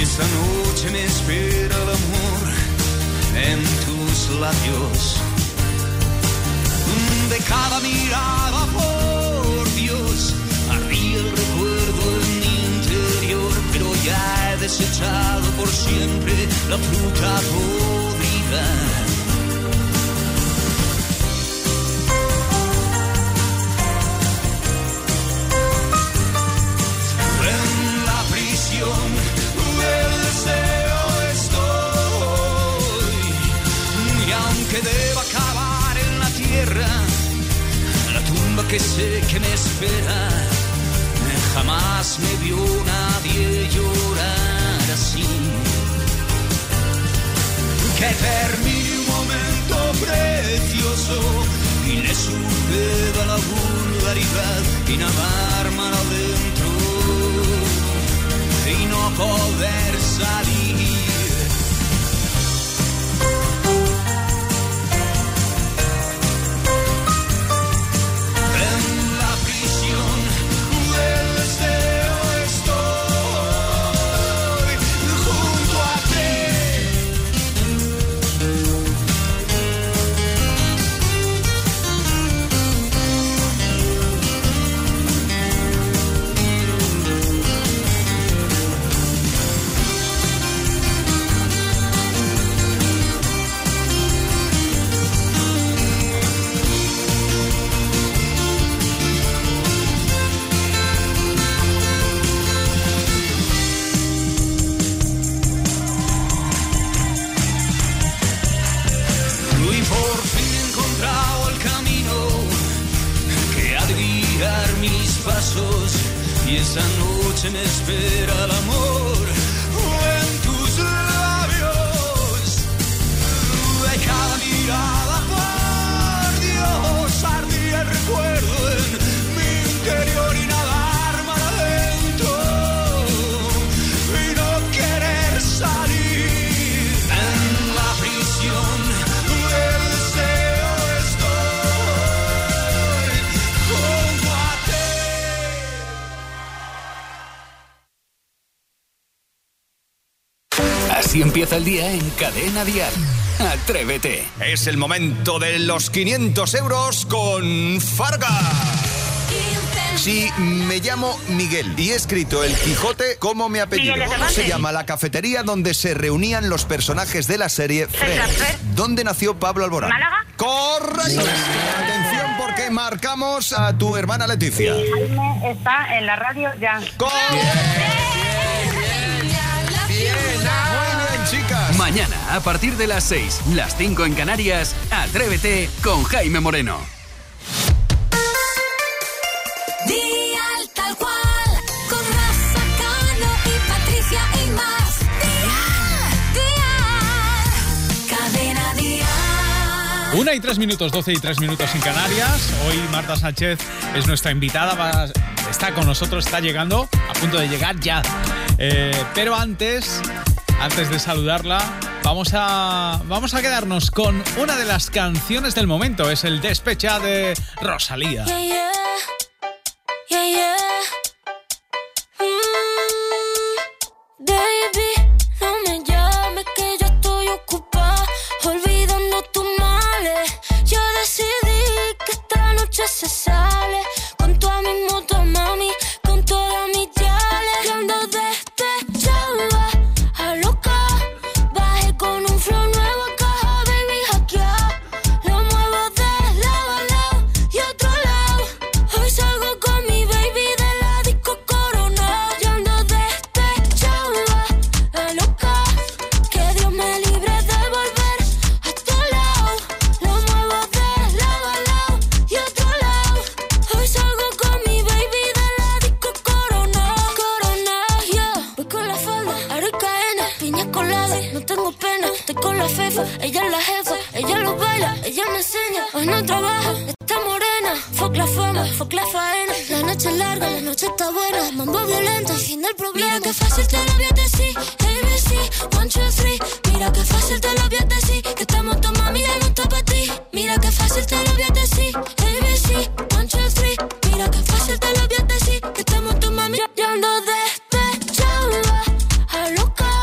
Y esta noche me espera el amor en tus labios. De cada mirada, por Dios, ardía el recuerdo en mi interior, pero ya he desechado por siempre la fruta podrida. En la prisión del deseo estoy, y aunque deba acabar en la tierra, la tumba que sé que me espera, jamás me vio nadie llorar así. Que termine un momento precioso y le suceda la vulgaridad y nadar mal adentro y no poder salir. Y esa noche me espera el amor en tus labios. De cada mirada, por Dios, ardía el recuerdo en mi interior y nadar mal adentro y no querer salir. En la prisión del deseo estoy junto a ti. Así empieza el día en Cadena Dial. Atrévete. Es el momento de los 500 euros con Farga. Si me llamo Miguel y he escrito El Quijote como mi apellido, ¿cómo se llama la cafetería donde se reunían los personajes de la serie Friends? ¿Dónde nació Pablo Alborán? ¿Málaga? ¡Correcto! Atención porque marcamos a tu hermana Leticia. Sí, Jaime está en la radio ya. Chicas. Mañana, a partir de las 6, las 5 en Canarias, Atrévete con Jaime Moreno. Dial tal cual, con Rafa Cano y Patricia y más. Dial, Cadena Dial. 1 y 3 minutos, 12 y 3 minutos en Canarias. Hoy Marta Sánchez es nuestra invitada, está con nosotros, está llegando, a punto de llegar ya. Pero antes de saludarla, vamos a quedarnos con una de las canciones del momento. Es el Despecha de Rosalía. Yeah, yeah. Yeah, yeah. Baby, no me llames que yo estoy ocupada, olvidando tus males. Yo decidí que esta noche se sale con toda mi moto, mami, con todas mis yales. Yo ando despechada, a loca, bajé con un flow nuevo a caja, baby, hackeado. Lo muevo de lado a lado y otro lado. Hoy salgo con mi baby de la disco Corona. Yo ando despechada, a loca, que Dios me libre de volver a tu lado. Lo muevo de lado a lado y otro lado. Hoy salgo con mi baby de la disco Corona. Corona, yeah. Voy con la falda, Aricaena, piña colada, no tengo pena. Estoy con la fefa, ella es la jefa, ella lo baila, ella me enseña. Hoy no trabaja, está morena. Fuck la fama, fuck la faena. La noche es larga, la noche está buena. Mambo violento, el fin del problema. Mira que fácil te lo voy a decir, ABC, 1, 2, 3. Mira que fácil te lo voy a decir, que estamos tu mami y no está para ti. Mira que fácil te lo voy a decir, ABC, 1, 2, 3. Mira que fácil te lo voy a decir, que estamos tu mami. Yo ando despechada, a loca.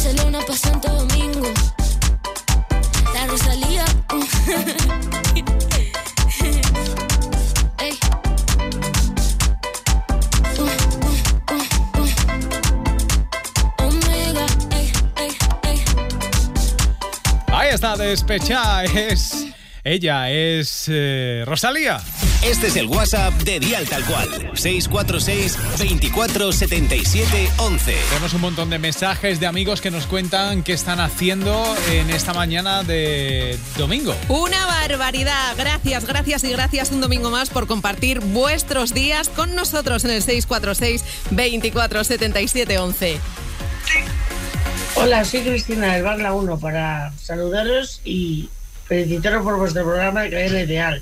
Barcelona pa' Santo Domingo. La Rosalía. Ey. Omega. Ey, ey, ey. Ahí está, despechada. Ella es Rosalía. Este es el WhatsApp de Dial Tal Cual. 646 24 77 11. Tenemos un montón de mensajes de amigos que nos cuentan qué están haciendo en esta mañana de domingo. Una barbaridad. Gracias, gracias y gracias un domingo más por compartir vuestros días con nosotros en el 646 24 77 11. Hola, soy Cristina del Bar La 1 para saludaros y felicitaros por vuestro programa de Cadena Ideal.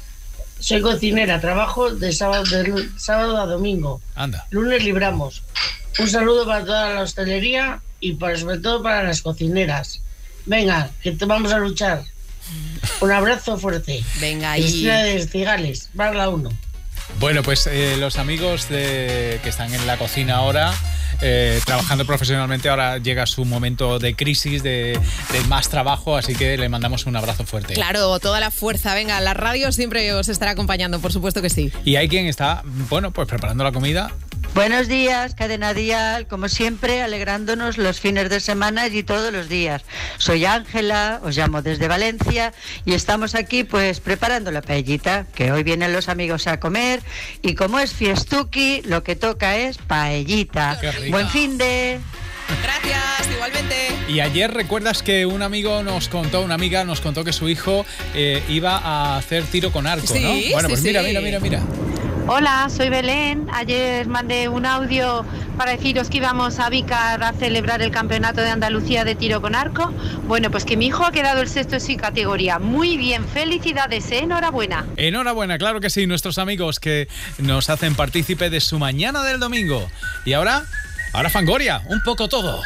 Soy cocinera, trabajo de sábado a domingo. Anda. Lunes libramos. Un saludo para toda la hostelería y sobre todo para las cocineras. Venga, que te vamos a luchar. Un abrazo fuerte. Venga, ahí. Cristina de Cigales, Bar La 1. Bueno, pues los amigos que están en la cocina ahora, trabajando profesionalmente, ahora llega su momento de crisis, de más trabajo, así que le mandamos un abrazo fuerte. Claro, toda la fuerza. Venga, la radio siempre os estará acompañando, por supuesto que sí. Y hay quien está, bueno, pues preparando la comida. Buenos días, Cadena Dial, como siempre, alegrándonos los fines de semana y todos los días. Soy Ángela, os llamo desde Valencia y estamos aquí pues preparando la paellita, que hoy vienen los amigos a comer y como es fiestuki, lo que toca es paellita. Buen fin de... Gracias, igualmente. Y ayer recuerdas que una amiga nos contó que su hijo iba a hacer tiro con arco, sí, ¿no? Bueno, pues sí, mira. Hola, soy Belén. Ayer mandé un audio para deciros que íbamos a Vícar a celebrar el campeonato de Andalucía de tiro con arco. Bueno, pues que mi hijo ha quedado el sexto en su categoría. Muy bien, felicidades, enhorabuena. Enhorabuena, claro que sí, nuestros amigos que nos hacen partícipe de su mañana del domingo. Y ahora Fangoria, un poco todo.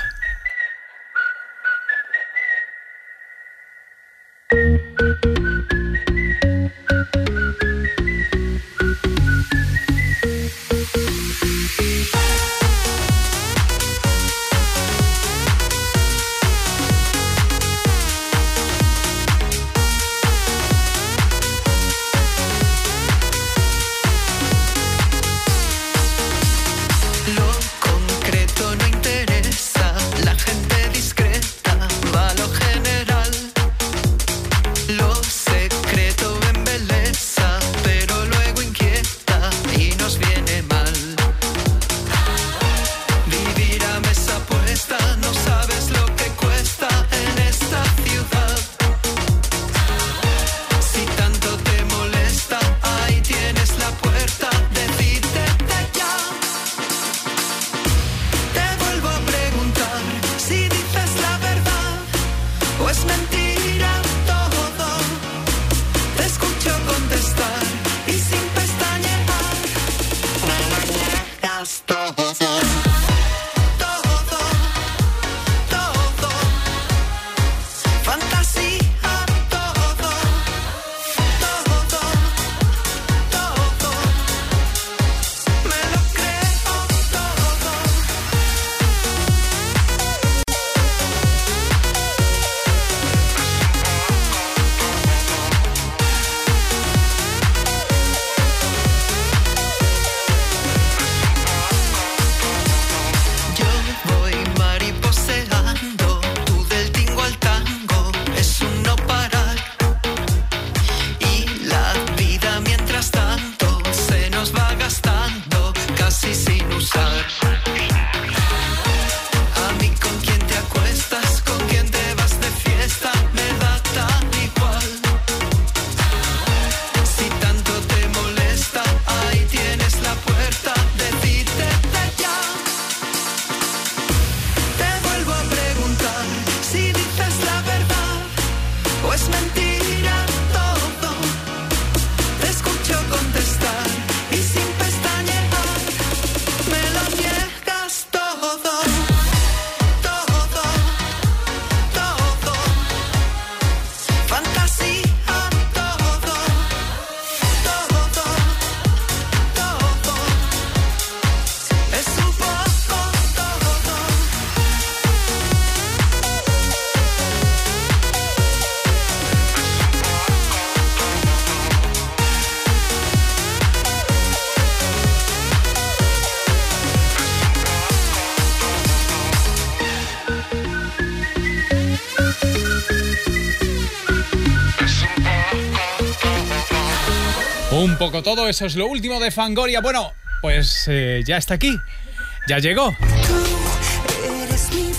Lo concreto no interesa. Un poco todo, eso es lo último de Fangoria. Bueno, pues ya está aquí, ya llegó. Tú eres mi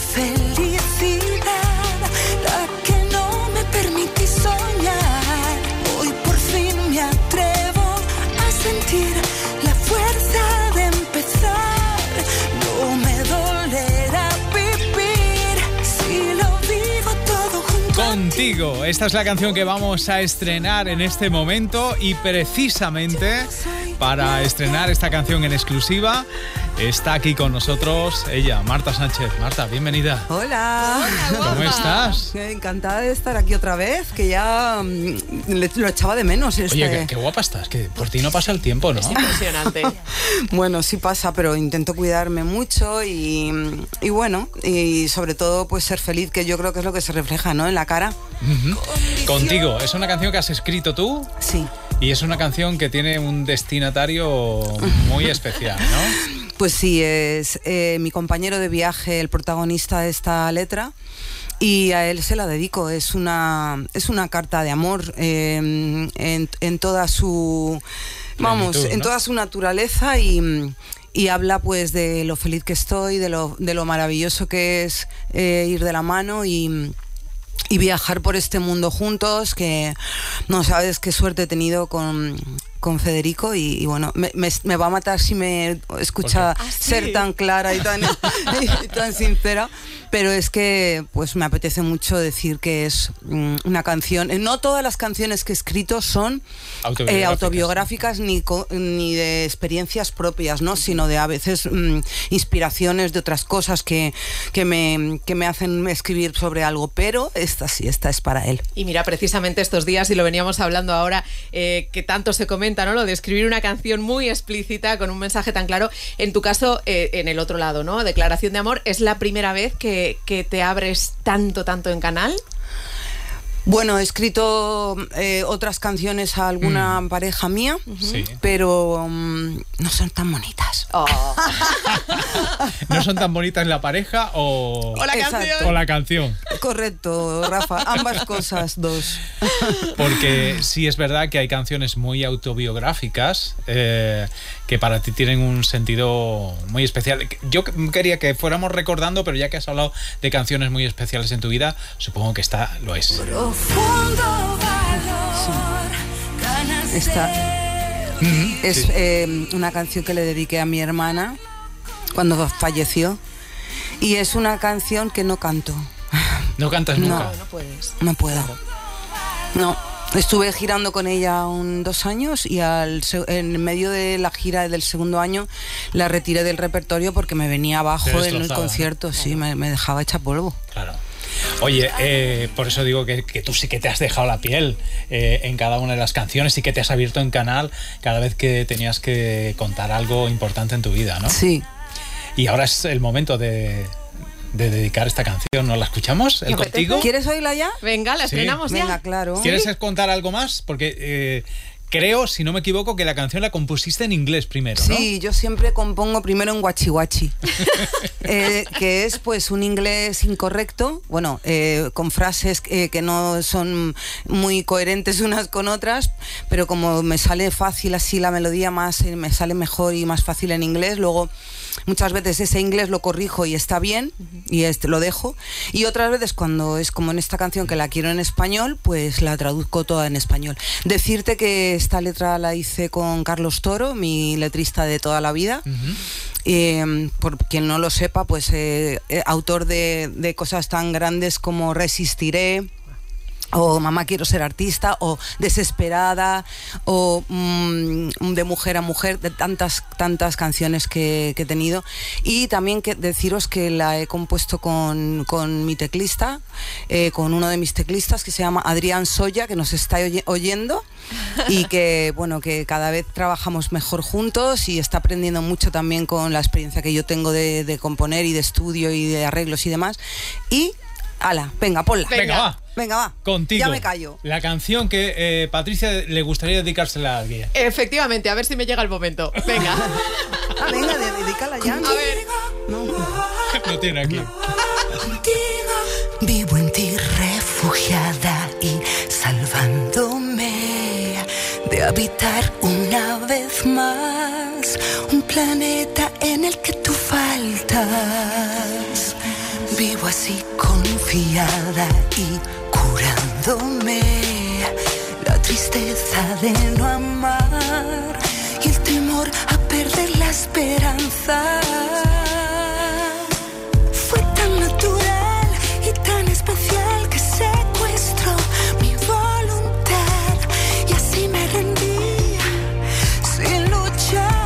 felicidad, la que no me permití soñar. Hoy por fin me atrevo a sentir la fuerza de empezar. No me dolerá vivir si lo vivo todo junto Contigo. Esta es la canción que vamos a estrenar en este momento y precisamente para estrenar esta canción en exclusiva está aquí con nosotros ella, Marta Sánchez. Marta, bienvenida. Hola. ¿Cómo estás? Encantada de estar aquí otra vez, que ya lo echaba de menos. Oye, qué guapa estás, que por ti no pasa el tiempo, ¿no? Es impresionante. Bueno, sí pasa, pero intento cuidarme mucho y bueno, y sobre todo pues ser feliz, que yo creo que es lo que se refleja, ¿no?, en la cara. Uh-huh. Contigo, es una canción que has escrito tú. Sí. Y es una canción que tiene un destinatario muy especial, ¿no? Pues sí, es mi compañero de viaje, el protagonista de esta letra, y a él se la dedico. Es una carta de amor en toda su, vamos, plenitud, ¿no?, en toda su naturaleza, y habla pues de lo feliz que estoy, de lo maravilloso que es ir de la mano y viajar por este mundo juntos, que no sabes qué suerte he tenido con Federico y bueno, me va a matar si me escucha ser tan clara y tan sincera, pero es que pues me apetece mucho decir que es una canción. No todas las canciones que he escrito son autobiográficas ni de experiencias propias, ¿no?, sino de a veces inspiraciones de otras cosas que me hacen escribir sobre algo, pero esta es para él. Y mira, precisamente estos días, y lo veníamos hablando ahora, que tanto se comenta, ¿no?, lo de escribir una canción muy explícita con un mensaje tan claro. En tu caso, en el otro lado, ¿no?, Declaración de Amor, ¿es la primera vez que te abres tanto en Canal? Bueno, he escrito otras canciones a alguna pareja mía, sí, pero no son tan bonitas. Oh. ¿No son tan bonitas la pareja o la canción? O la canción. Correcto, Rafa, ambas cosas, dos. Porque sí es verdad que hay canciones muy autobiográficas que para ti tienen un sentido muy especial. Yo quería que fuéramos recordando, pero ya que has hablado de canciones muy especiales en tu vida, supongo que esta lo es. Esta es una canción que le dediqué a mi hermana cuando falleció, y es una canción que no canto. ¿No cantas nunca? No puedes. No puedo. No. Estuve girando con ella 2 años y en medio de la gira del segundo año la retiré del repertorio porque me venía abajo en el concierto, ¿no? Sí, me dejaba hecha polvo. Claro. Oye, por eso digo que tú sí que te has dejado la piel en cada una de las canciones, sí que te has abierto en Canal cada vez que tenías que contar algo importante en tu vida, ¿no? Sí. Y ahora es el momento de dedicar esta canción. ¿Nos la escuchamos? ¿El Contigo? ¿Quieres oírla ya? Venga, la estrenamos ya. Venga, claro. ¿Quieres contar algo más? Porque creo, si no me equivoco, que la canción la compusiste en inglés primero, ¿no? Sí, yo siempre compongo primero en guachihuachi, que es pues un inglés incorrecto, bueno, con frases que no son muy coherentes unas con otras, pero como me sale fácil así la melodía, me sale mejor y más fácil en inglés. Luego muchas veces ese inglés lo corrijo y está bien, y lo dejo, y otras veces cuando es como en esta canción que la quiero en español, pues la traduzco toda en español. Decirte que esta letra la hice con Carlos Toro, mi letrista de toda la vida. Por quien no lo sepa, pues autor de cosas tan grandes como Resistiré, o Mamá quiero ser artista, o Desesperada, o De mujer a mujer, de tantas canciones que he tenido. Y también deciros que la he compuesto con mi teclista, con uno de mis teclistas que se llama Adrián Soya, que nos está oyendo, y que bueno, que cada vez trabajamos mejor juntos y está aprendiendo mucho también con la experiencia que yo tengo de componer y de estudio y de arreglos y demás. Y ala, venga, ponla. Venga, va. Contigo. Ya me callo. La canción que Patricia le gustaría dedicársela a alguien. Efectivamente, a ver si me llega el momento. Venga. Venga, dedícala ya. A ver. No tiene aquí. Vivo en ti refugiada y salvándome de habitar un vez más, un planeta en el que tú faltas. Vivo así confiada y curándome la tristeza de no amar y el temor a perder la esperanza. Fue tan natural y tan especial que secuestró mi voluntad y así me rendí sin luchar.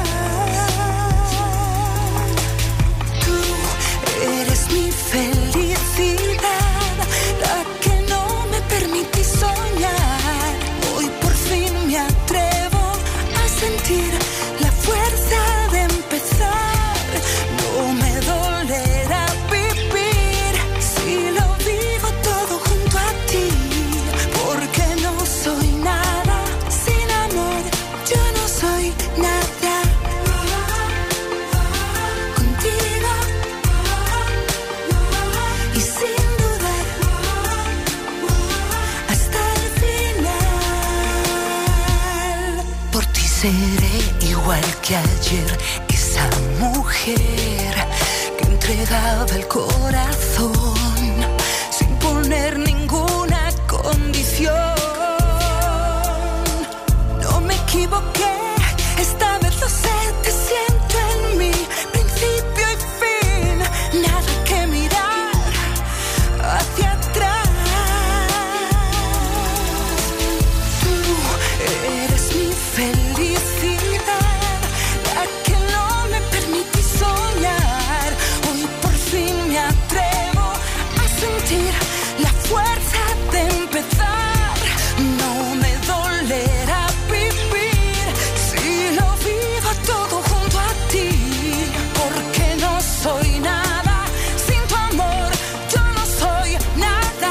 Tú eres mi felicidad, la que no me permití soñar. Hoy por fin me atrevo a sentir la fuerza de empezar. No me dolerá vivir si lo vivo todo junto a ti, porque no soy nada sin amor, yo no soy nada. Contigo y sin dudar hasta el final. Por ti seré igual que ayer, esa mujer que entregaba el corazón sin poner ninguna condición. No me equivoqué, esta vez lo sé, te siento en mí, principio y fin, nada que mirar hacia atrás. Tú eres mi felicidad, la que no me permití soñar. Hoy por fin me atrevo a sentir la fuerza de empezar. No me dolerá vivir si lo vivo todo junto a ti, porque no soy nada sin tu amor, yo no soy nada.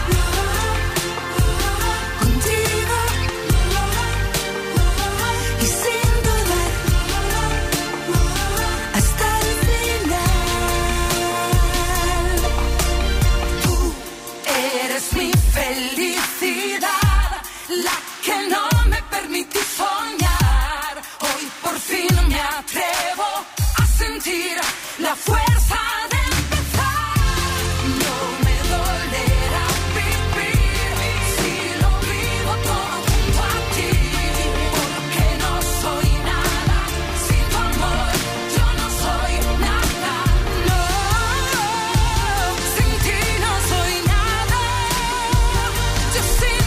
Contigo y sin dudar hasta el final. Tú eres mi felicidad, la que no me permití soñar. Hoy por fin me atrevo a sentir la fuerza de empezar. No me dolerá vivir si lo vivo todo junto a ti, porque no soy nada sin tu amor, yo no soy nada. No, sin ti no soy nada, yo sin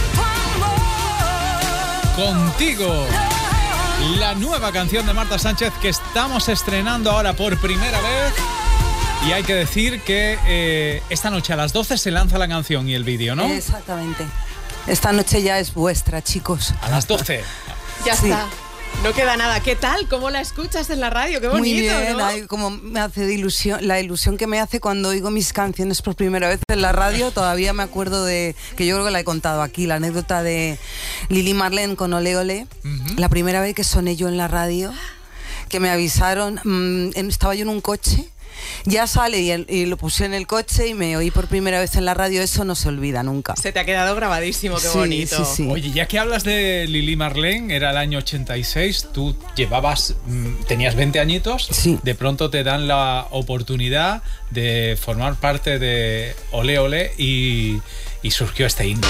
tu amor. Contigo. La nueva canción de Marta Sánchez que estamos estrenando ahora por primera vez. Y hay que decir que esta noche a las 12 se lanza la canción y el vídeo, ¿no? Exactamente. Esta noche ya es vuestra, chicos. A las 12. Ya Sí. está. No queda nada. ¿Qué tal? ¿Cómo la escuchas en la radio? Qué bonito, Muy bien, ¿no? ay, como me hace de ilusión, la ilusión que me hace cuando oigo mis canciones por primera vez en la radio. Todavía me acuerdo de, que yo creo que la he contado aquí, la anécdota de Lili Marlene con Ole Ole. La primera vez que soné yo en la radio, que me avisaron, estaba yo en un coche, ya sale y lo puse en el coche y me oí por primera vez en la radio. Eso no se olvida nunca. Se te ha quedado grabadísimo, qué Sí, bonito. sí, sí. Oye, ya que hablas de Lili Marlene, era el año 86, tú tenías 20 añitos, de pronto te dan la oportunidad de formar parte de Ole Ole y surgió este himno.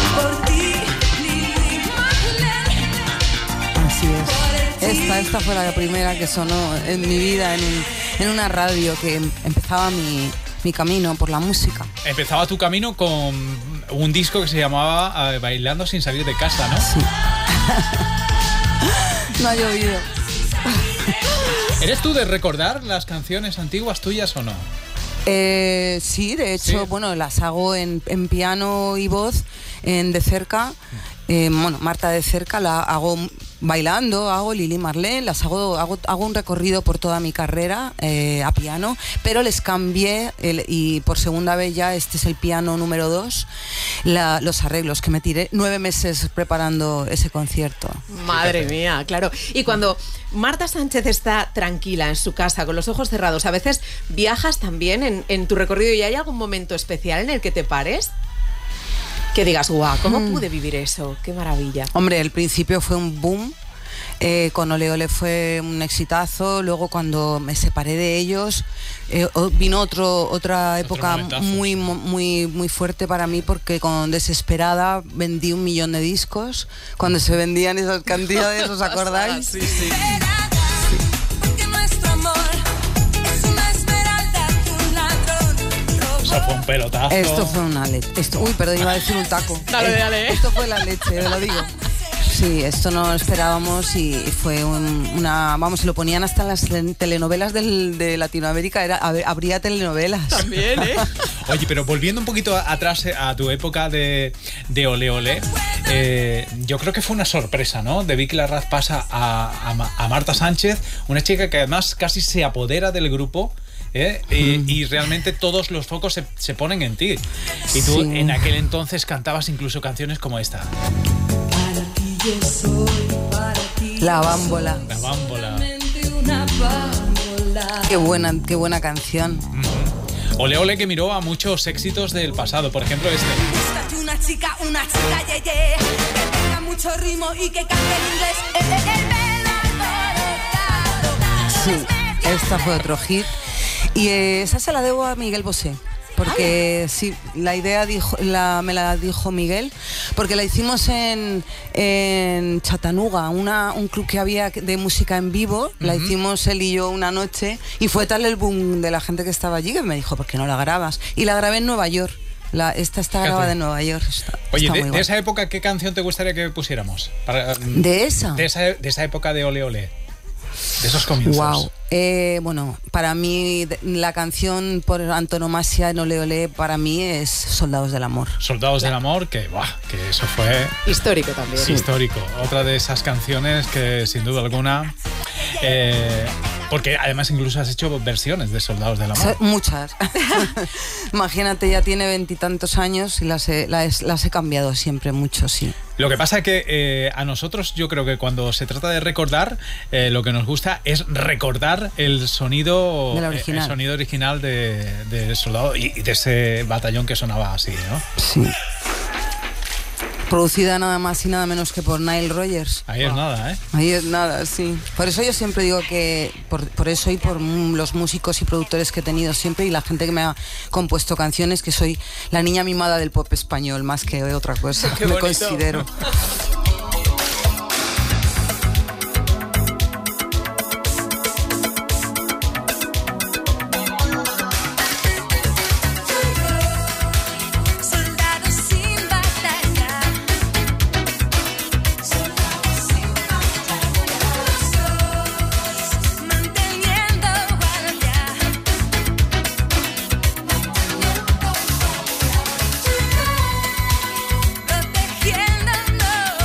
Así es. Esta fue la primera que sonó en mi vida en una radio, que empezaba mi camino por la música. Empezaba tu camino con un disco que se llamaba Bailando sin salir de casa, ¿no? Sí. No ha llovido. ¿Eres tú de recordar las canciones antiguas tuyas o no? Sí, de hecho, bueno, las hago en piano y voz, de cerca. Bueno, Marta de cerca la hago bailando, hago Lili Marlene, hago un recorrido por toda mi carrera a piano, pero les cambié y por segunda vez ya este es el piano número 2, los arreglos, que me tiré 9 meses preparando ese concierto. Madre mía, claro. Y cuando Marta Sánchez está tranquila en su casa con los ojos cerrados, a veces viajas también en tu recorrido, y hay algún momento especial en el que te pares, que digas, guau, ¿cómo pude vivir eso? Qué maravilla. Hombre, el principio fue un boom, con Ole Ole fue un exitazo. Luego cuando me separé de ellos vino otra época muy fuerte para mí, porque con Desesperada vendí 1 millón de discos cuando se vendían esas cantidades, ¿os acordáis? Sí. Eso fue un pelotazo. Esto fue una leche. Perdón, iba a decir un taco. Dale. Esto fue la leche, te lo digo. Sí, esto no lo esperábamos y fue se lo ponían hasta en las telenovelas de Latinoamérica, habría telenovelas. También, ¿eh? Oye, pero volviendo un poquito atrás a tu época de Ole Ole, yo creo que fue una sorpresa, ¿no? De Vicky Larraz pasa a Marta Sánchez, una chica que además casi se apodera del grupo. Y realmente todos los focos se ponen en ti. Y tú en aquel entonces cantabas incluso canciones como esta. La Bámbola. La Bámbola. Qué buena canción. Ole Ole, que miró a muchos éxitos del pasado. Por ejemplo, este. Una chica que tenga mucho ritmo y que cante en inglés. Sí, esta fue otro hit. Y esa se la debo a Miguel Bosé. Porque sí, la idea me la dijo Miguel, porque la hicimos en Chattanooga, un club que había de música en vivo. La hicimos él y yo una noche, y fue tal el boom de la gente que estaba allí que me dijo, ¿por qué no la grabas? Y la grabé en Nueva York. Esta está grabada en Nueva York. Oye, de esa época, ¿qué canción te gustaría que pusiéramos? ¿De esa? De esa época de Ole Ole. De esos comienzos. Wow. Bueno, para mí la canción por antonomasia en Ole Ole para mí es Soldados del Amor. Soldados del Amor, que eso fue histórico también. Sí, histórico. Otra de esas canciones que sin duda alguna, porque además incluso has hecho versiones de Soldados del Amor. Muchas. Imagínate, ya tiene 20 y tantos años y las he cambiado siempre mucho, sí. Lo que pasa es que a nosotros, yo creo que cuando se trata de recordar, lo que nos gusta es recordar el sonido original de Soldado y de ese batallón que sonaba así, ¿no? Sí. Producida nada más y nada menos que por Nile Rodgers. Ahí es nada, ¿eh? Ahí es nada, sí. Por eso yo siempre digo que, por eso y por los músicos y productores que he tenido siempre y la gente que me ha compuesto canciones, que soy la niña mimada del pop español más que otra cosa. Qué me bonito. Considero. Protegiéndonos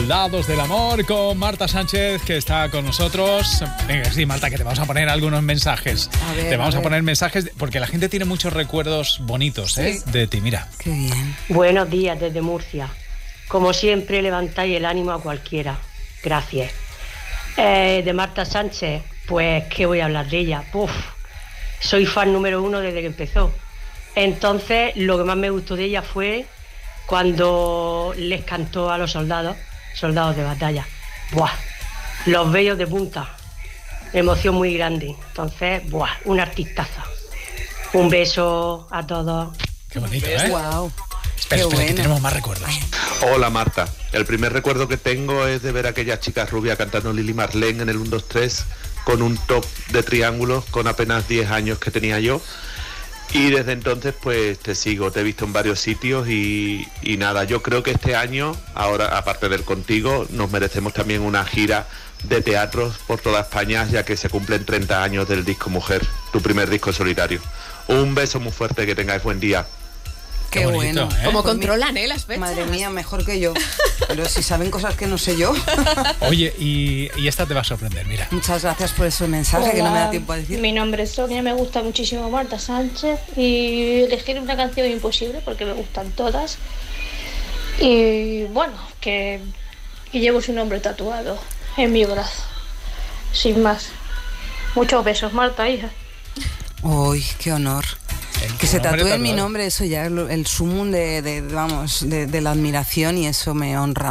Soldados del Amor con Marta Sánchez, que está con nosotros. Venga, sí, Marta, que te vamos a poner algunos mensajes. Te vamos a poner mensajes porque la gente tiene muchos recuerdos bonitos, ¿eh? Sí. De ti, mira. Qué bien. Buenos días desde Murcia. Como siempre, levantáis el ánimo a cualquiera. Gracias. De Marta Sánchez, pues, ¿qué voy a hablar de ella? Uf, soy fan número 1 desde que empezó. Entonces, lo que más me gustó de ella fue cuando les cantó a los soldados de batalla. ¡Buah! Los vellos de punta. Emoción muy grande. Entonces, ¡buah! Una artistaza. Un beso a todos. Qué bonito, ¿eh? Wow. Espera, que tenemos más recuerdos. Hola, Marta. El primer recuerdo que tengo es de ver a aquella chica rubia cantando Lili Marlene en el 1, 2, 3 con un top de triángulos con apenas 10 años que tenía yo. Y desde entonces pues te sigo, te he visto en varios sitios y nada, yo creo que este año, ahora aparte del Contigo, nos merecemos también una gira de teatros por toda España, ya que se cumplen 30 años del disco Mujer, tu primer disco solitario. Un beso muy fuerte, que tengáis buen día. Qué bonito, bueno. Como controlan, las fechas. Madre mía, mejor que yo. Pero si saben cosas que no sé yo. Oye, y esta te va a sorprender, mira. Muchas gracias por ese mensaje. Hola, que no me da tiempo a decir. Mi nombre es Sonia, me gusta muchísimo Marta Sánchez y elegir una canción imposible porque me gustan todas. Y bueno, que llevo su nombre tatuado en mi brazo. Sin más. Muchos besos, Marta, hija. Uy, qué honor. Que se tatúe mi nombre, eso ya es el sumum de la admiración, y eso me honra,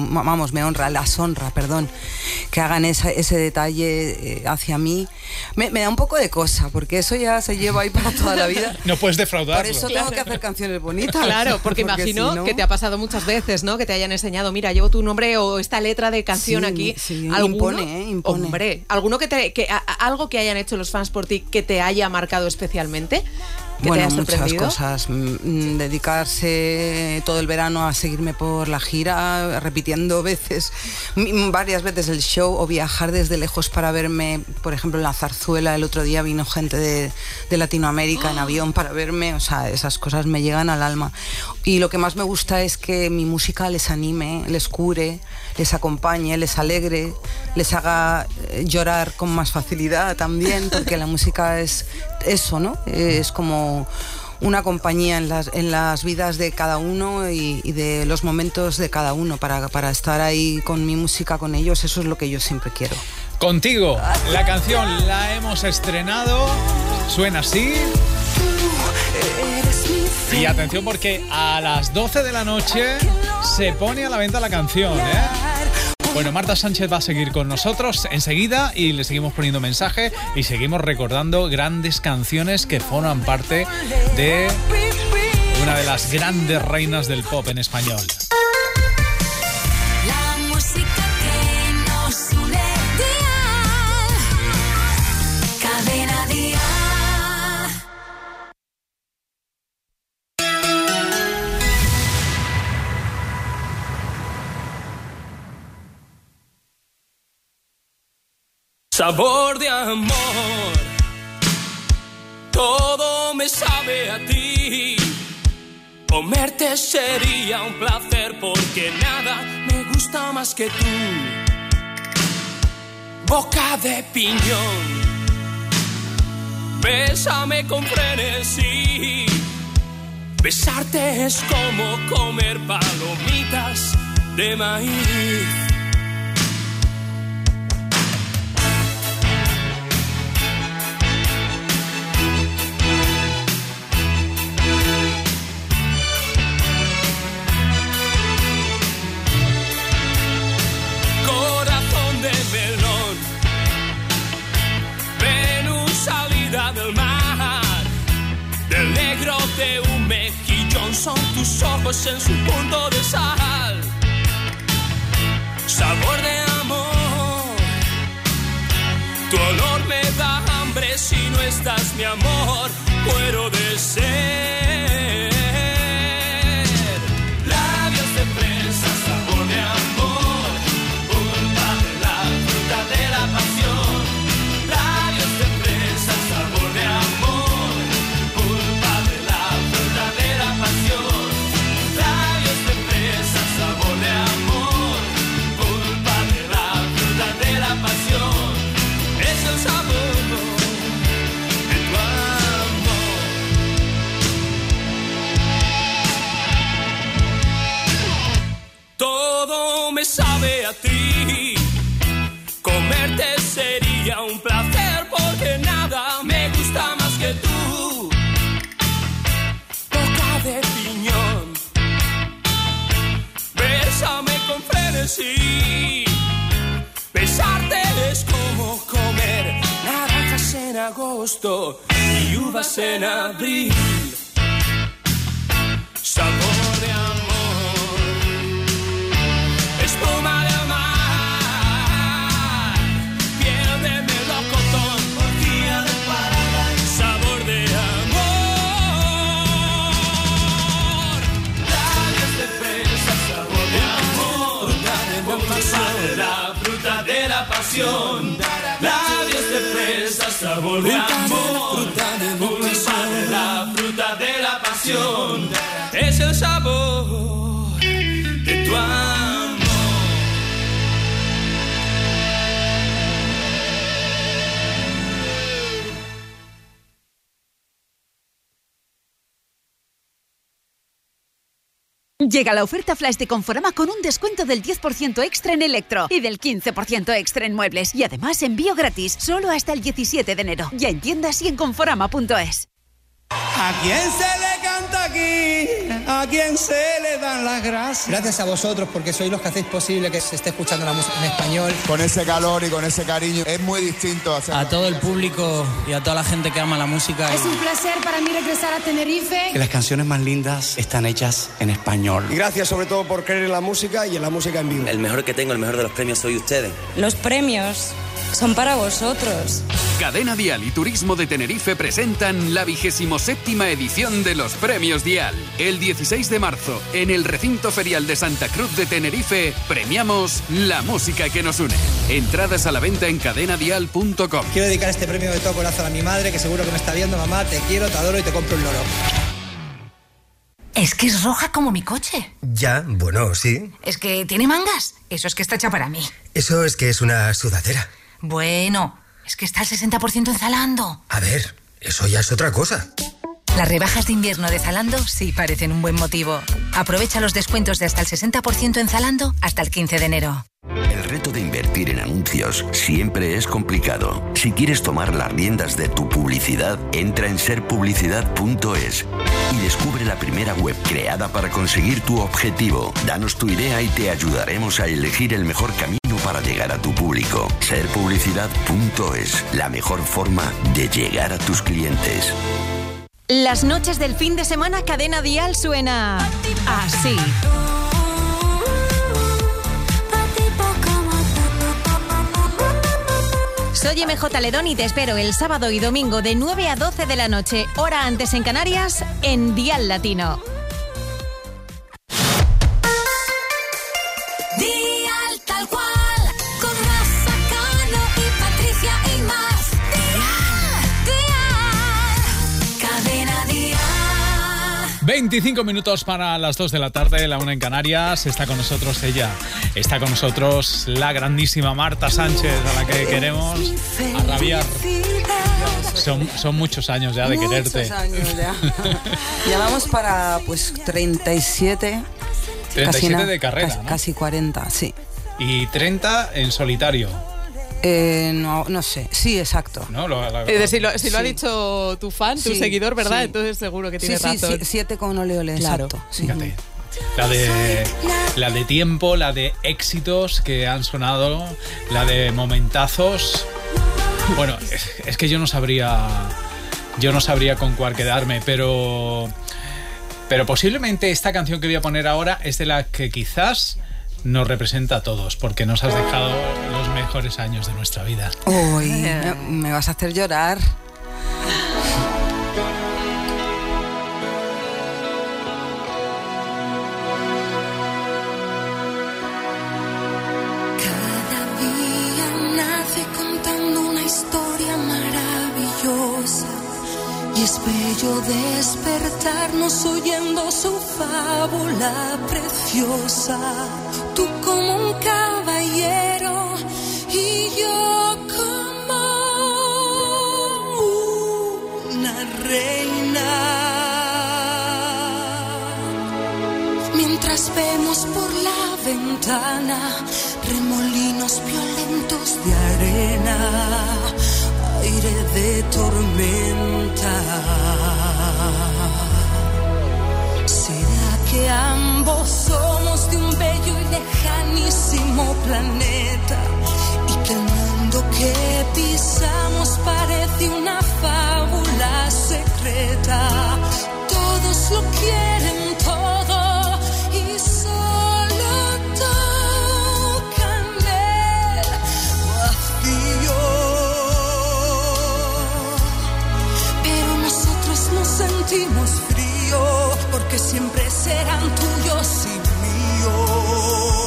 las honra, perdón, que hagan ese detalle hacia mí. Me da un poco de cosa, porque eso ya se lleva ahí para toda la vida. No puedes defraudarlo. Por eso tengo que hacer canciones bonitas. Claro, porque imagino si no, que te ha pasado muchas veces, ¿no? Que te hayan enseñado, mira, llevo tu nombre o esta letra de canción aquí. Sí, ¿Alguno? Impone. Hombre, ¿alguno algo que hayan hecho los fans por ti que te haya marcado especialmente? Bueno, muchas cosas. Dedicarse todo el verano a seguirme por la gira, repitiendo varias veces el show, o viajar desde lejos para verme, por ejemplo, en la Zarzuela. El otro día vino gente de Latinoamérica en avión para verme. O sea, esas cosas me llegan al alma. Y lo que más me gusta es que mi música les anime, les cure, les acompañe, les alegre, les haga llorar con más facilidad también, porque la música es eso, ¿no? Es como una compañía en las vidas de cada uno y de los momentos de cada uno, para estar ahí con mi música, con ellos. Eso es lo que yo siempre quiero. Contigo, la canción la hemos estrenado, suena así. Y atención, porque a las 12 de la noche se pone a la venta la canción, ¿eh? Bueno, Marta Sánchez va a seguir con nosotros enseguida y le seguimos poniendo mensaje y seguimos recordando grandes canciones que forman parte de una de las grandes reinas del pop en español. La música que nos une, Dial, Cadena Dial. Sabor de amor, todo me sabe a ti. Comerte sería un placer porque nada me gusta más que tú. Boca de piñón, bésame con frenesí. Besarte es como comer palomitas de maíz. El negro de un mejillón son tus ojos en su punto de sal. Sabor de amor, tu olor me da hambre. Si no estás, mi amor, muero de sed. Labios de fresa, sabor de amor, pulpa de la fruta de la pasión. Labios de fresa, sabor de amor, pulpa de la fruta de la pasión. Labios de fresa, sabor de amor, me sabe a ti. Comerte sería un placer porque nada me gusta más que tú. Boca de piñón, bésame con frenesí. Besarte es como comer naranjas en agosto y uvas en abril. Sabor de amor, espuma de mar, piel de melocotón, orgía de parada. Sabor de amor, labios de fresa, sabor de amor, la fruta de la pasión, labios de fresa, sabor de amor, la fruta de la pasión, es el sabor de tu amor. Llega la oferta flash de Conforama con un descuento del 10% extra en electro y del 15% extra en muebles. Y además envío gratis, solo hasta el 17 de enero. Ya en tiendas y en conforama.es. ¿A quién se le canta aquí? ¿A quién se le dan las gracias? Gracias a vosotros porque sois los que hacéis posible que se esté escuchando la música en español. Con ese calor y con ese cariño es muy distinto hacerlo. A todo el público y a toda la gente que ama la música. Es un placer para mí regresar a Tenerife. Que las canciones más lindas están hechas en español. Y gracias sobre todo por creer en la música y en la música en vivo. El mejor que tengo, el mejor de los premios soy ustedes. Los premios son para vosotros. Cadena Dial y Turismo de Tenerife presentan la 27ª edición de los Premios Dial. El 16 de marzo, en el recinto ferial de Santa Cruz de Tenerife, premiamos la música que nos une. Entradas a la venta en cadenadial.com. Quiero dedicar este premio de todo corazón a mi madre, que seguro que me está viendo. Mamá, te quiero, te adoro y te compro un loro. Es que es roja como mi coche. Ya, bueno, sí. Es que tiene mangas. Eso es que está hecha para mí. Eso es que es una sudadera. Bueno, es que está al 60% en Zalando. A ver, eso ya es otra cosa. Las rebajas de invierno de Zalando sí parecen un buen motivo. Aprovecha los descuentos de hasta el 60% en Zalando hasta el 15 de enero. El reto de invertir en anuncios siempre es complicado. Si quieres tomar las riendas de tu publicidad, entra en serpublicidad.es y descubre la primera web creada para conseguir tu objetivo. Danos tu idea y te ayudaremos a elegir el mejor camino para llegar a tu público. Serpublicidad.es, la mejor forma de llegar a tus clientes. Las noches del fin de semana, Cadena Dial suena así. Soy MJ Ledón y te espero el sábado y domingo de 9 a 12 de la noche, hora antes en Canarias, en Dial Latino. Dial tal cual, con Rafa Cano y Patricia y más. Dial, Cadena Dial. 25 minutos para las 2 de la tarde, la 1 en Canarias. Está con nosotros ella. Está con nosotros la grandísima Marta Sánchez, a la que queremos a rabiar. Son muchos años ya de quererte. Muchos años ya. Ya vamos para pues 37. 37 de carrera, casi, ¿no? Casi 40, sí. Y 30 en solitario. No sé. Sí, exacto. ¿No? Si lo ha dicho tu fan, tu seguidor, ¿verdad? Sí. Entonces seguro que tiene razón. Sí, 7 con ole ole, Claro. exacto. Sí. Fíjate. La de tiempo, la de éxitos que han sonado, la de momentazos. Bueno, es que yo no sabría con cuál quedarme, pero posiblemente esta canción que voy a poner ahora es de la que quizás nos representa a todos, porque nos has dejado los mejores años de nuestra vida. Uy, me vas a hacer llorar. Cada día nace contando una historia maravillosa y es bello despertarnos oyendo su fábula preciosa. Tú como un caballero y yo como una reina. Mientras vemos por la ventana ventana, remolinos violentos de arena, aire de tormenta. ¿Será que ambos somos de un bello y lejanísimo planeta? Y que el mundo que pisamos parece una fábula secreta. Todos lo quieren todo y solo tocan el vacío. Pero nosotros nos sentimos frío, porque siempre serán tuyos y míos.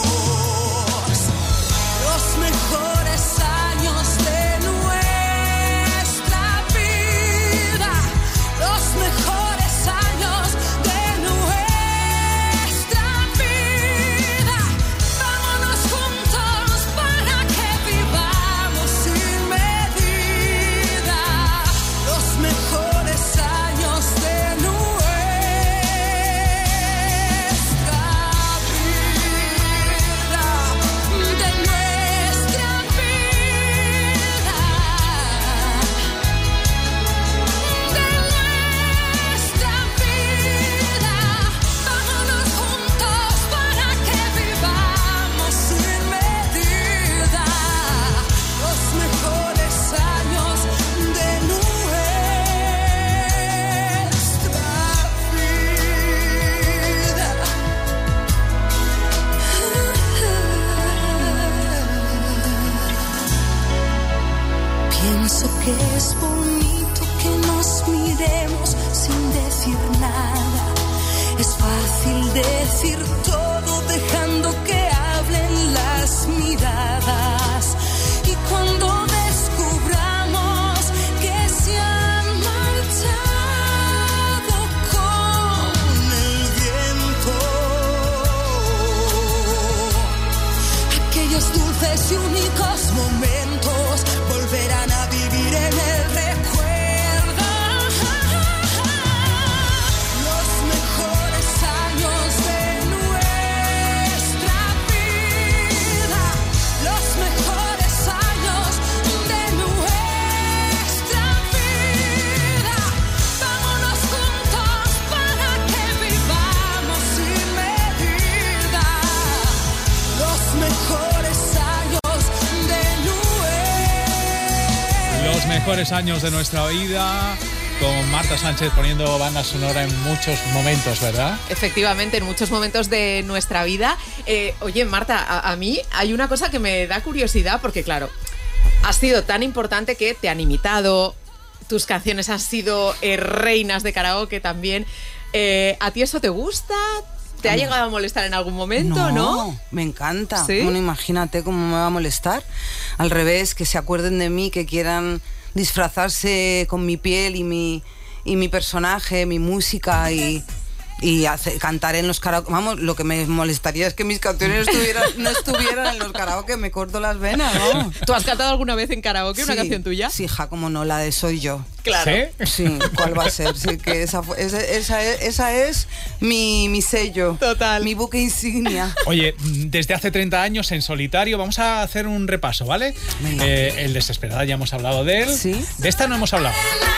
Los mejores años de nuestra vida, los mejores años de nuestra vida. Vámonos juntos para que vivamos sin medida. Los mejores años de nuestra vida, de nuestra vida, de nuestra vida. Vámonos juntos para que vivamos sin medida. Los mejores años de nuestra vida. Pienso que es bonito que nos miremos sin decir nada. Es fácil decir todo dejando que hablen las miradas. Y cuando descubramos que se han marchado con el viento, aquellos dulces y únicos momentos volverán a vivir en el recuerdo. Los mejores años de nuestra vida, los mejores años de nuestra vida. Vámonos juntos para que vivamos sin medida. Los mejores años de Los mejores años de nuestra vida, con Marta Sánchez poniendo banda sonora en muchos momentos, ¿verdad? Efectivamente, en muchos momentos de nuestra vida. Oye, Marta, a mí hay una cosa que me da curiosidad, porque claro, has sido tan importante que te han imitado, tus canciones han sido reinas de karaoke también. ¿A ti eso te gusta? ¿Te ha llegado a molestar en algún momento, no? Me encanta. ¿Sí? Bueno, imagínate cómo me va a molestar. Al revés, que se acuerden de mí, que quieran disfrazarse con mi piel y mi personaje, mi música y cantar en los karaoke. Vamos, lo que me molestaría es que mis canciones no estuvieran en los karaoke. Me corto las venas, ¿no? ¿Tú has cantado alguna vez en karaoke una canción tuya? Sí, hija, como no, la de Soy Yo. Claro. Sí, ¿cuál va a ser? Sí, que esa es mi sello. Total. Mi buque insignia. Oye, desde hace 30 años en solitario, vamos a hacer un repaso, ¿vale? El Desesperada, ya hemos hablado de él. Sí. De esta no hemos hablado.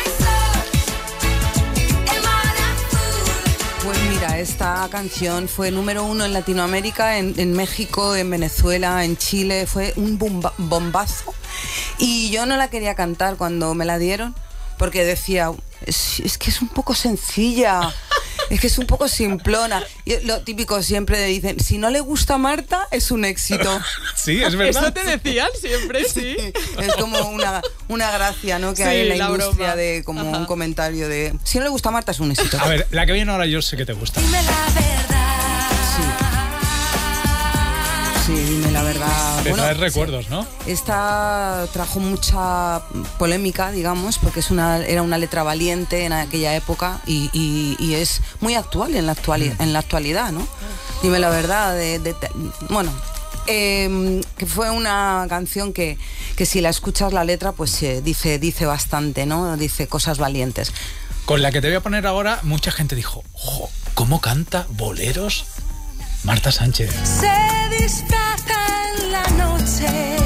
Pues mira, esta canción fue número 1 en Latinoamérica, en México, en Venezuela, en Chile. Fue un bombazo. Y yo no la quería cantar cuando me la dieron, porque decía, es que es un poco sencilla, es que es un poco simplona. Y lo típico siempre dicen, si no le gusta a Marta, es un éxito. Sí, es verdad. Eso te decían siempre, sí. Es como una gracia, ¿no? Que hay en la industria broma. de como un comentario de, si no le gusta a Marta, es un éxito. A ver, la que viene ahora yo sé que te gusta. Dime la verdad. Sí, dime la verdad. Te Bueno, traes recuerdos, ¿no? esta trajo mucha polémica, digamos, porque era una letra valiente en aquella época y es muy actual en la actualidad, ¿no? Dime la verdad. Bueno, que fue una canción que si la escuchas la letra, pues dice bastante, ¿no? Dice cosas valientes. Con la que te voy a poner ahora, mucha gente dijo, ojo, ¿cómo canta boleros Marta Sánchez? Se disfraza en la noche,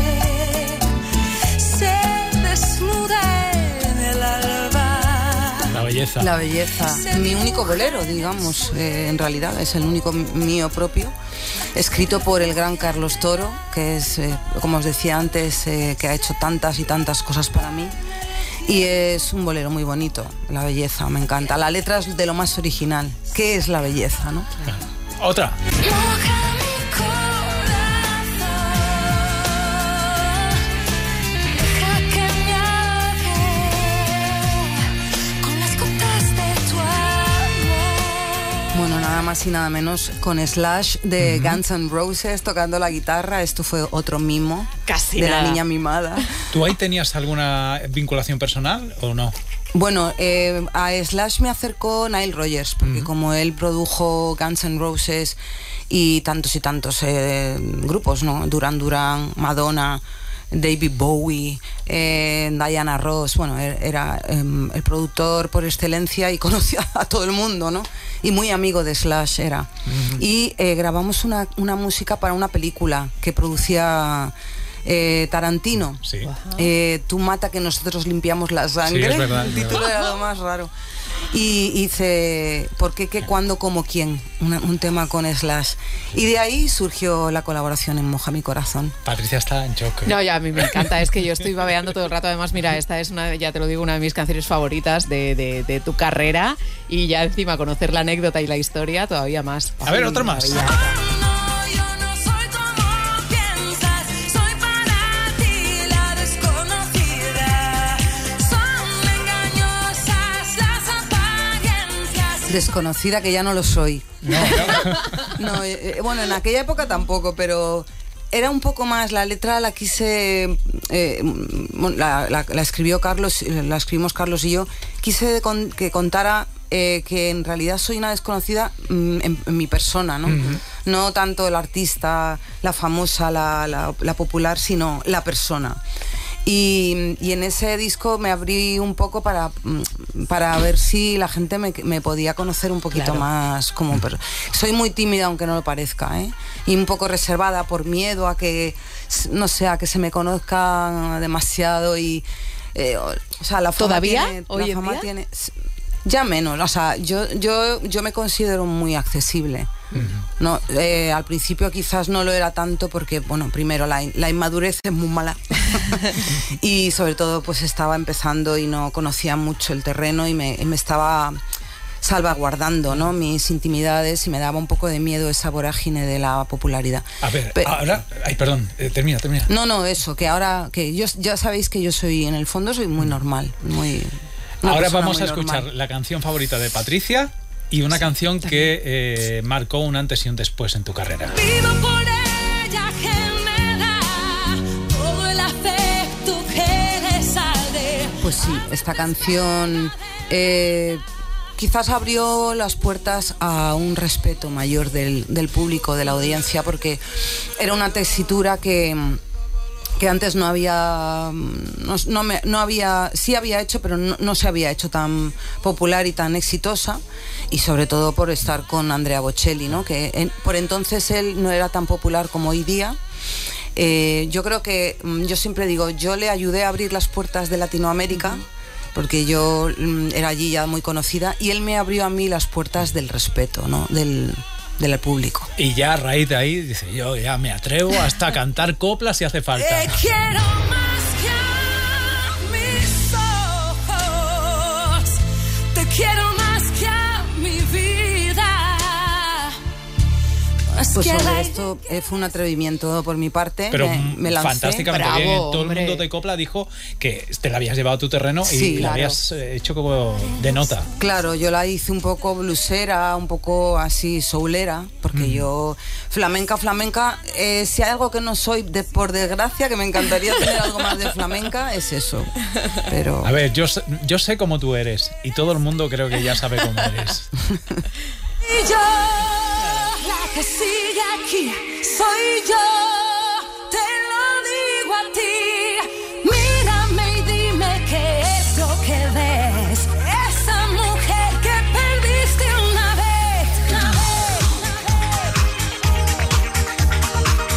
se desnuda en el alba. La belleza. La belleza. Mi único bolero, digamos, en realidad, es el único mío propio. Escrito por el gran Carlos Toro, que es, como os decía antes, que ha hecho tantas y tantas cosas para mí. Y es un bolero muy bonito, La belleza, me encanta. La letra es de lo más original. ¿Qué es la belleza, no? Otra. Bueno, nada más y nada menos con Slash de Guns N' Roses tocando la guitarra. Esto fue otro mimo. Casi de nada. La niña mimada. ¿Tú ahí tenías alguna vinculación personal o no? Bueno, a Slash me acercó Nile Rodgers, porque como él produjo Guns N' Roses y tantos grupos, ¿no? Duran Duran, Madonna, David Bowie, Diana Ross, bueno, era el productor por excelencia y conocía a todo el mundo, ¿no? Y muy amigo de Slash era. Y grabamos una música para una película que producía Tarantino. Sí. Tú mata que nosotros limpiamos la sangre. Sí, es verdad, El título era lo más raro. Y hice ¿Por qué, qué, cuándo, cómo, quién? Un tema con Slash. Y de ahí surgió la colaboración en Moja mi corazón. Patricia está en shock. No, ya a mí me encanta, es que yo estoy babeando todo el rato. Además, mira, esta es ya te lo digo, una de mis canciones favoritas de tu carrera. Y ya encima conocer la anécdota y la historia todavía más. A ver, otra más. Desconocida, que ya no lo soy. No, bueno, en aquella época tampoco, pero era un poco más, la letra la quise, la escribió Carlos, la escribimos Carlos y yo, quise que contara que en realidad soy una desconocida en mi persona, ¿no? No tanto el artista, la famosa, la popular, sino la persona. Y en ese disco me abrí un poco para ver si la gente me podía conocer un poquito más como soy muy tímida, aunque no lo parezca, ¿eh? Y un poco reservada por miedo a que, no sé, a que se me conozca demasiado y o sea, la fama ¿Todavía? tiene, ¿Hoy la en fama día? tiene, ya menos, o sea, yo me considero muy accesible. No, al principio quizás no lo era tanto porque, bueno, primero la inmadurez es muy mala y sobre todo pues estaba empezando y no conocía mucho el terreno y me estaba salvaguardando, ¿no?, mis intimidades, y me daba un poco de miedo esa vorágine de la popularidad. A ver, ahora... Ay, perdón, termina. No, eso, que ahora, que yo ya sabéis que yo soy, en el fondo soy muy normal, muy... Ahora vamos a escuchar la canción favorita de Patricia y una canción que marcó un antes y un después en tu carrera. Vivo por ella, que me da todo el afecto que le sale. Pues sí, esta canción quizás abrió las puertas a un respeto mayor del público, de la audiencia, porque era una tesitura que antes no había, sí había hecho, pero no se había hecho tan popular y tan exitosa, y sobre todo por estar con Andrea Bocelli, ¿no?, que por entonces él no era tan popular como hoy día. Yo creo que, yo siempre digo, yo le ayudé a abrir las puertas de Latinoamérica, porque yo era allí ya muy conocida, y él me abrió a mí las puertas del respeto, ¿no?, del público. Y ya a raíz de ahí dice, yo ya me atrevo hasta cantar coplas si hace falta. Quiero más que a mis ojos, te quiero más que a mi vida. Pues sobre esto fue un atrevimiento por mi parte. Pero me lancé. fantásticamente Bravo, bien. Todo hombre. el mundo de copla dijo que te la habías llevado a tu terreno y Sí, la claro. habías hecho como de nota. Claro, yo la hice un poco blusera, un poco así soulera, porque yo flamenca, si hay algo que no soy, por desgracia, que me encantaría tener algo más de flamenca, es eso. Pero A ver, yo sé cómo tú eres y todo el mundo creo que ya sabe cómo eres. Y yo, la que sigue aquí, soy yo, te lo digo a ti. Mírame y dime qué es lo que ves. Esa mujer que perdiste una vez.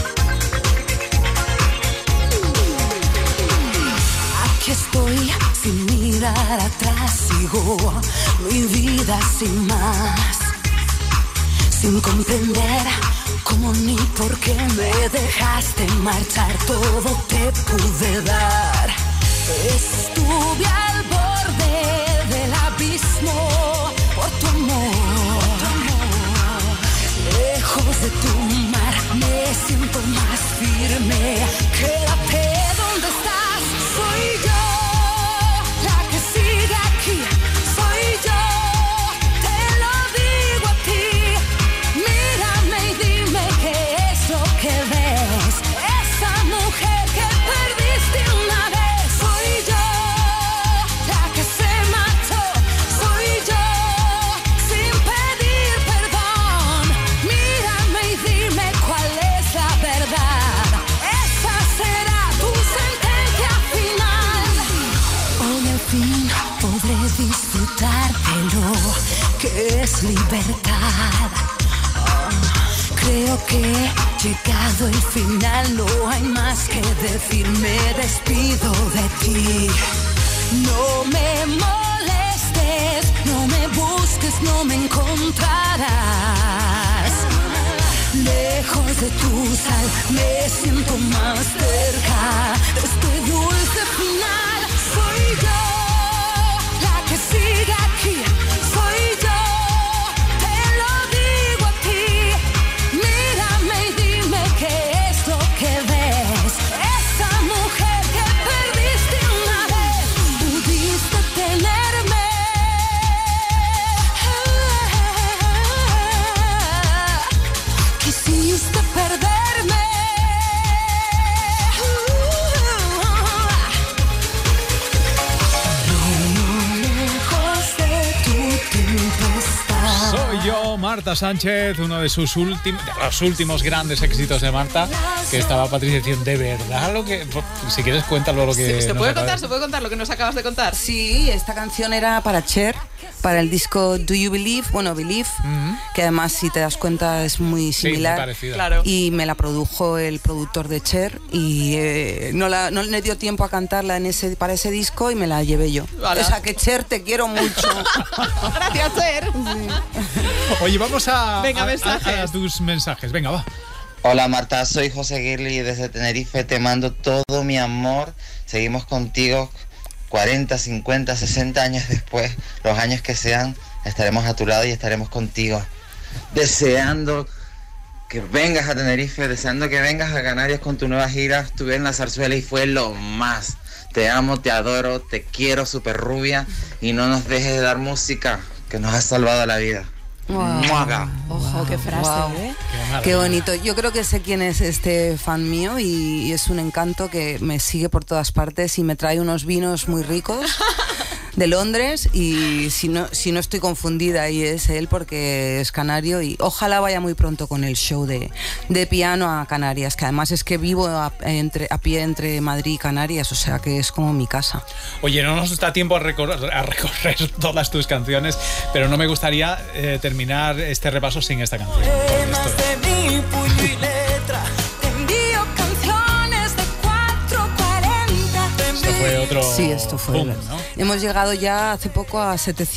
voy sin mirar atrás, sigo mi vida sin más, sin comprender cómo ni por qué me dejaste marchar. Todo te pude dar, estuve al borde del abismo por tu amor. Lejos de tu mar me siento más firme. Quédate donde estás, soy yo la que sigue aquí, soy yo, te lo digo a ti. Mírame y dime qué es lo que ves, esa mujer que perdiste una vez. Soy yo la que se marchó, soy yo sin pedir perdón. Mírame y dime cuál es la verdad, esa será tu sentencia final. Hoy al fin podré disfrutar de lo que es libertad. Creo que llegado el final no hay más que decir, me despido de ti. No me molestes, no me busques, no me encontrarás. Lejos de tu sal me siento más cerca de este dulce final. Soy yo la que sigue aquí, soy yo, te lo digo a ti. Mírame y dime qué es lo que ves, esa mujer que perdiste una vez. Pudiste tenerme, quisiste perderme. Lejos de tu tempestad. Soy yo, Marta Sánchez, uno de los últimos grandes éxitos de Marta, que estaba Patricia diciendo, ¿de verdad lo que...? Si quieres, cuéntalo lo que... ¿Se puede contar lo que nos acabas de contar? Sí, esta canción era para Cher, para el disco Do You Believe, bueno, Believe, que además, si te das cuenta, es muy similar. Sí, muy parecida. Claro. Y me la produjo el productor de Cher y no le dio tiempo a cantarla para ese disco y me la llevé yo. Vale. O sea que, Cher, te quiero mucho. Gracias, Cher. Oye, vamos a tus mensajes. Venga, va. Hola Marta, soy José Girli desde Tenerife, te mando todo mi amor. Seguimos contigo 40, 50, 60 años después, los años que sean, estaremos a tu lado y estaremos contigo. Deseando que vengas a Tenerife, deseando que vengas a Canarias con tu nueva gira. Estuve en la zarzuela y fue lo más. Te amo, te adoro, te quiero, súper rubia, y no nos dejes de dar música, que nos ha salvado la vida. Wow. Ojo, qué frase, ¿eh? Qué bonito. Yo creo que sé quién es este fan mío y es un encanto que me sigue por todas partes y me trae unos vinos muy ricos de Londres y si no estoy confundida y es él porque es canario y ojalá vaya muy pronto con el show de piano a Canarias, que además es que vivo a pie entre Madrid y Canarias, o sea que es como mi casa. Oye, no nos da tiempo a recorrer todas tus canciones, pero no me gustaría terminar este repaso sin esta canción. De mi puño y letra, te envío canciones de 440. Esto fue otro... Sí, esto fue. Boom, ¿no? Hemos llegado ya hace poco a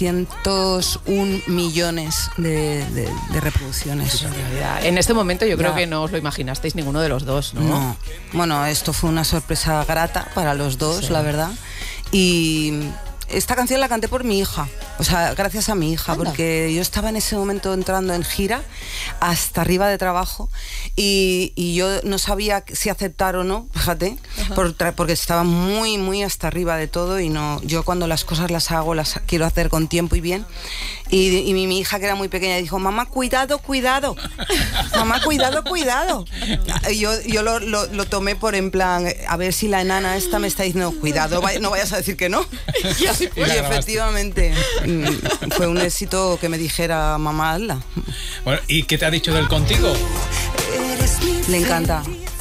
701 millones de reproducciones. En este momento yo creo Ya. que no os lo imaginasteis ninguno de los dos, ¿no? No. Bueno, esto fue una sorpresa grata para los dos, la verdad. Y esta canción la canté por mi hija, o sea, gracias a mi hija, porque yo estaba en ese momento entrando en gira hasta arriba de trabajo y yo no sabía si aceptar o no, fíjate, porque estaba muy, muy hasta arriba de todo y no, yo cuando las cosas las hago, las quiero hacer con tiempo y bien. Y mi hija, que era muy pequeña, dijo, mamá, cuidado, cuidado, mamá, cuidado, cuidado. Y yo lo tomé por en plan, a ver si la enana esta me está diciendo, cuidado, no vayas a decir que no. Y efectivamente fue un éxito que me dijera, mamá, hazla. Bueno, ¿y qué te ha dicho del Contigo? Le encanta.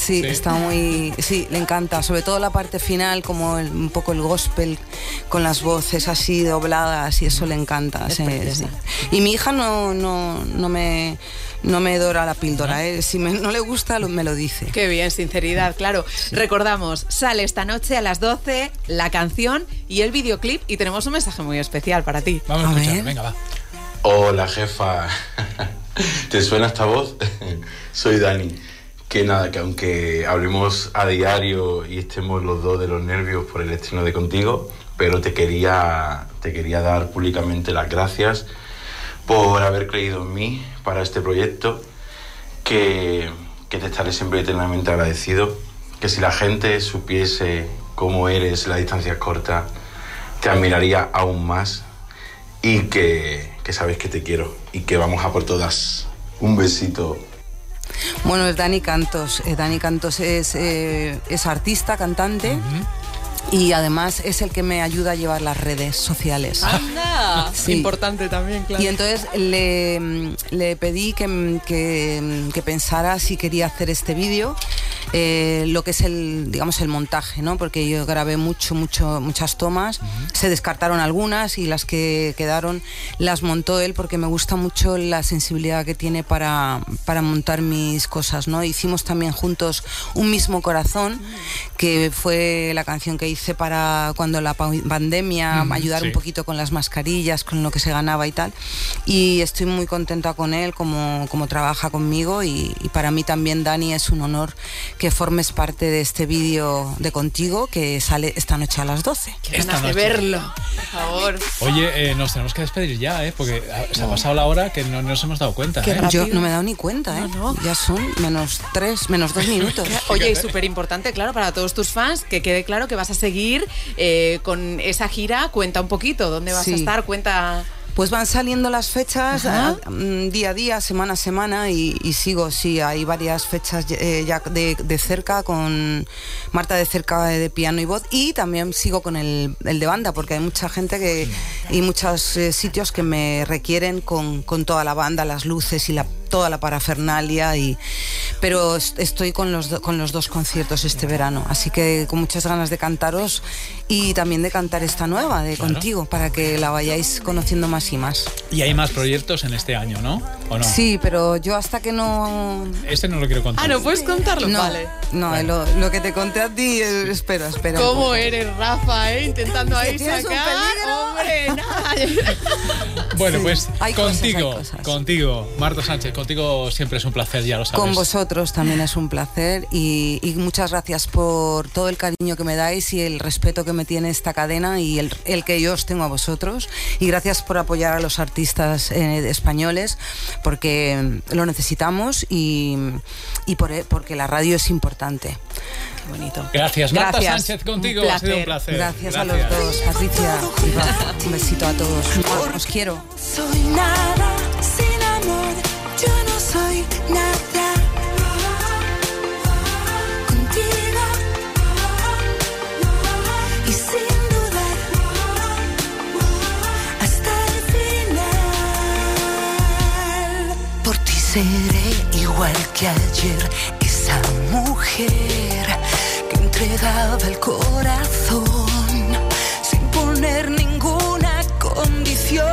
Sí, está muy... Sí, le encanta. Sobre todo la parte final, como un poco el gospel, con las voces así dobladas, y eso le encanta. Sí. Y mi hija no me dora la píldora, ¿eh? Si no le gusta, me lo dice. Qué bien, sinceridad, claro. Recordamos, sale esta noche a las 12 la canción y el videoclip, y tenemos un mensaje muy especial para ti. Vamos a escuchar, venga, va. Hola, jefa. ¿Te suena esta voz? Soy Dani. Que nada, que aunque hablemos a diario y estemos los dos de los nervios por el estreno de Contigo, pero te quería dar públicamente las gracias por haber creído en mí para este proyecto, que te estaré siempre eternamente agradecido, que si la gente supiese cómo eres, la distancia es corta, te admiraría aún más, y que sabes que te quiero y que vamos a por todas. Un besito. Bueno, es Dani Cantos. Dani Cantos es artista, cantante. Y además es el que me ayuda a llevar las redes sociales. ¡Anda! Sí. Importante también, claro. Y entonces le pedí que pensara si quería hacer este vídeo, lo que es el montaje, ¿no? Porque yo grabé muchas tomas, se descartaron algunas y las que quedaron las montó él, porque me gusta mucho la sensibilidad que tiene para montar mis cosas, ¿no? Hicimos también juntos Un mismo corazón, que fue la canción que hice para cuando la pandemia, ayudar un poquito con las mascarillas, con lo que se ganaba y tal. Y estoy muy contenta con él, como trabaja conmigo, y para mí también, Dani, es un honor que formes parte de este vídeo de Contigo, que sale esta noche a las 12. Qué ganas de verlo, por favor. Oye, nos tenemos que despedir ya, porque se ha pasado la hora que no nos hemos dado cuenta. Yo no me he dado ni cuenta, No. Ya son menos 2 minutos. Oye, y súper importante, claro, para todos tus fans, que quede claro que vas a seguir con esa gira. Cuenta un poquito, ¿dónde vas a estar? Cuenta... Pues van saliendo las fechas día a día, semana a semana, y sigo, sí, hay varias fechas ya de cerca, con Marta de Cerca de piano y voz, y también sigo con el de banda, porque hay mucha gente y muchos sitios que me requieren con toda la banda, las luces y toda la parafernalia, pero estoy con los 2 conciertos este verano, así que con muchas ganas de cantaros y también de cantar esta nueva de Contigo, para que la vayáis conociendo más y más. Y hay más proyectos en este año, ¿no? ¿O no? Sí, pero yo hasta que no... Este no lo quiero contar. ¿No puedes contarlo? No, vale. No, bueno. lo que te conté a ti, espera. ¿Cómo eres, Rafa, intentando ahí sacar? ¡Hombre, nada! Bueno, pues hay contigo, Marta Sánchez, contigo siempre es un placer, ya lo sabes. Con vosotros también es un placer, y muchas gracias por todo el cariño que me dais y el respeto que me tiene esta cadena y el que yo os tengo a vosotros, y gracias por apoyar a los artistas españoles, porque lo necesitamos y porque la radio es importante. Qué bonito. Gracias, Marta Sánchez, contigo ha sido un placer. Gracias a los dos, Patricia y Rafa. Un besito a todos. Os quiero. Soy nada sin amor, yo no soy nada. Contigo y sin dudar hasta el final. Por ti seré igual que ayer, esa mujer que entregaba el corazón sin poner ninguna condición.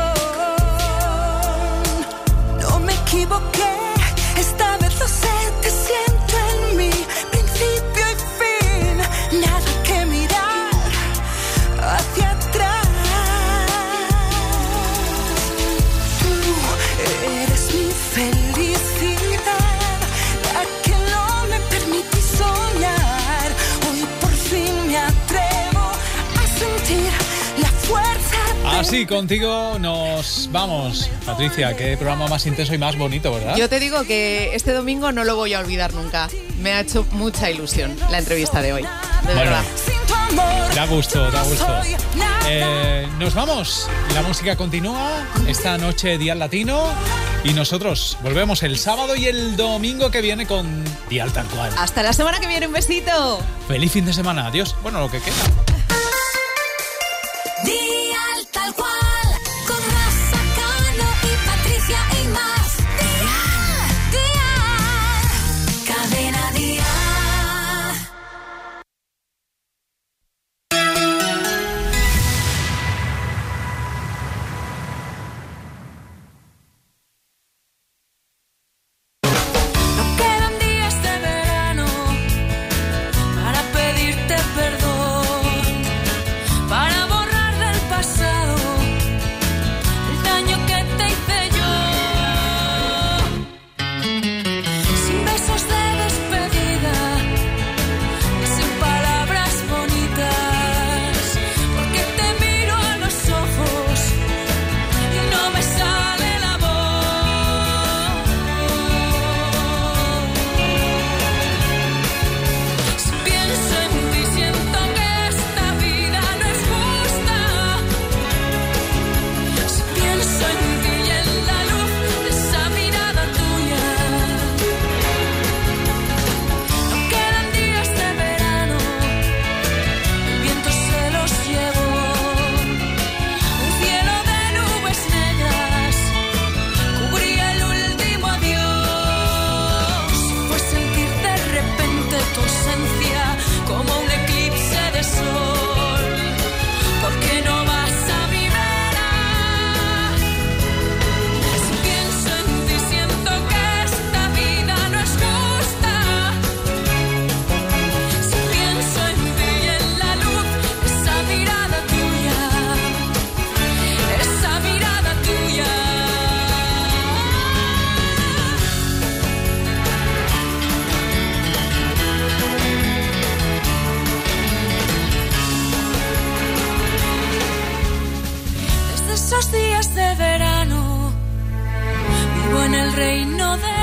No me equivoqué, esta vez lo sé, te siento en mí, principio y fin, nada que mirar hacia atrás. Tú eres mi felicidad, la que no me permití soñar. Hoy por fin me atrevo a sentir la fuerza. Así contigo nos vamos. Patricia, qué programa más intenso y más bonito, ¿verdad? Yo te digo que este domingo no lo voy a olvidar nunca. Me ha hecho mucha ilusión la entrevista de hoy. De verdad. Da gusto. Nos vamos. La música continúa. Esta noche Dial Latino. Y nosotros volvemos el sábado y el domingo que viene con Dial Tal Cual. Hasta la semana que viene. Un besito. Feliz fin de semana. Adiós. Bueno, lo que queda. Dial Tal Cual, con Rafa Cano y Patricia y más. Dial, cadena Dial. el reino de